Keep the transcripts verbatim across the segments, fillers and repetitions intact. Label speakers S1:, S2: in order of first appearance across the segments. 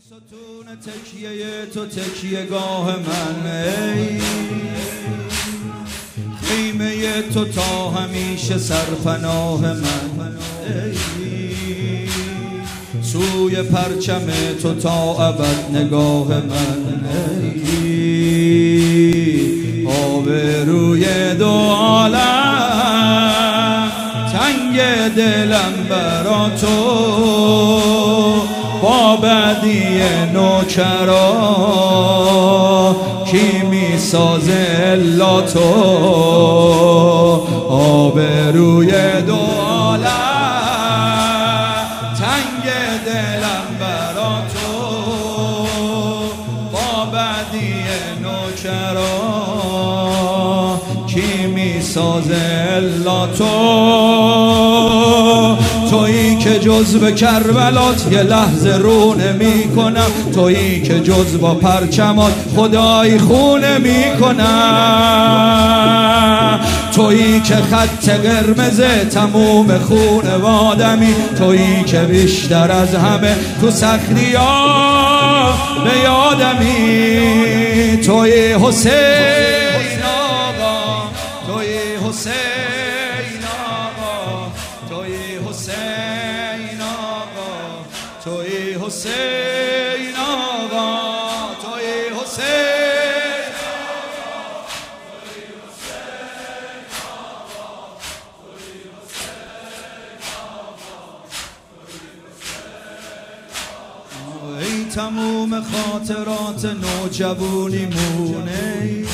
S1: ستون تکیه تو تکیه گاه من، ای خیمه تو تا همیشه سرپناه من، ای سوی پرچم تو تا ابد نگاه من، ای آبروی دو عالم تنگ دلم برا تو، با بدی نوکرا کی می سازه الا تو، آبروی دو عالم تنگ دلم برا تو، با بدی نوکرا کی می سازه الا تو، تویی که جزو کربلات یه لحظه رو نمی کنم، تویی که جزو با پرچمات خدای خونه می کنم، تویی که خط قرمزه تموم خونه وادمی، تویی که بیشتر از همه تو سختی ها به یادمی، تویی حسین آقا، تویی حسین آقا، تویی حسین آقا، تویی حسین آقا، تویی حسین آقا، ای تموم خاطرات نوجوانی مونه،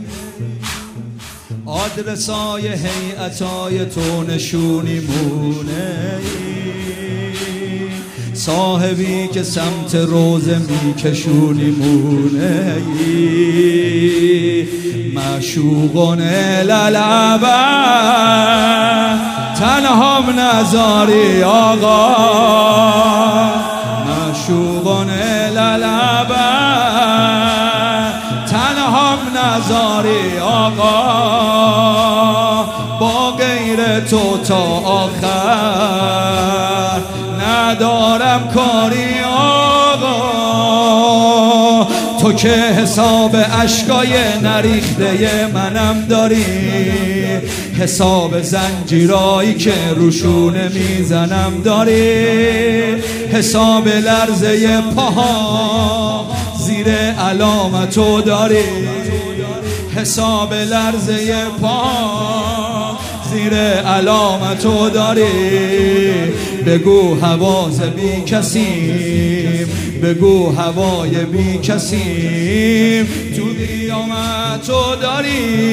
S1: آدرسای هیئتای تو نشونی مونه، صاحبی که سمت روزه میکشونی مونه، معشوقان للابد تنهام نزاری آقا، معشوقان للابد تنهام نزاری آقا، با غیر تو تا آخر ندارم کاری آقا، تو که حساب اشکای نریخته منم داری، حساب زنجیرایی که روشونه میزنم داری، حساب لرزه پاها زیر علامتو داری، حساب لرزه پاها زیر علامتو داری، بگو حواس بی کسیم، بگو هوای بی کسیم، تو قیامتو داری،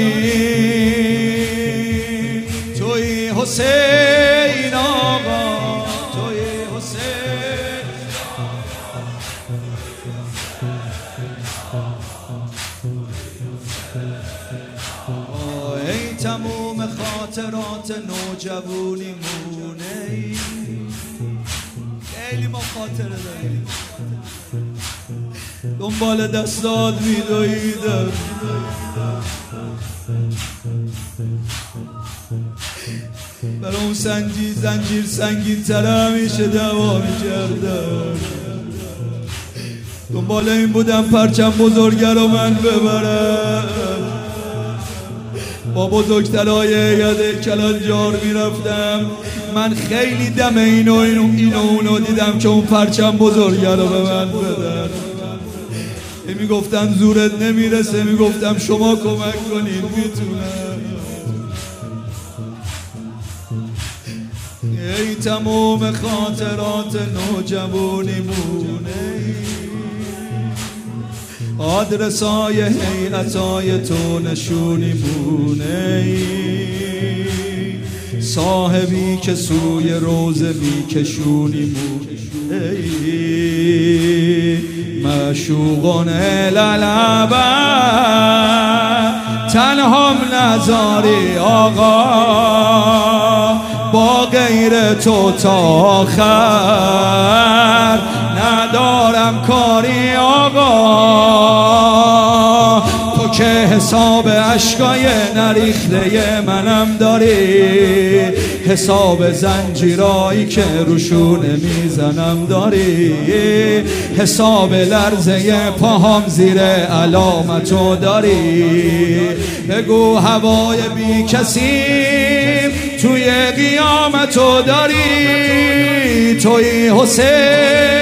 S1: توی حسین آقا، توی حسین آقا، ای تموم خاطرات نوجوانی مونه، خیلی ما خاطره داریم، دنبال دستات میدویدم، برای اون سنجی زنجیر سنگین تر همیشه دوا میکردم، دنبال این بودم پرچم بزرگه رو من ببرم، با بزرگترهای هیئت کلانجار میرفتم، من خیلی دم اینو اینو اینو اونو دیدم که اون پرچم بزرگه رو به من بدن، میگفتن زورت نمیرسه، میگفتم شما کمک کنین میتونم، ای تمام خاطرات نوجوانی مونه، آدرسای هیئتای تو نشونی مونه، صاحبی که سوی روزه میکشونی مونه، معشوقان للابد تنهام نزاری آقا، با غیر تو تا آخر ندارم کاری آقا، تو که حساب اشکای نریخته منم داری، حساب زنجیرایی که روشونه میزنم داری، حساب لرزه پاهم زیر علامتو داری. بگو هوای بی کسی توی قیامتو داری، توی حسین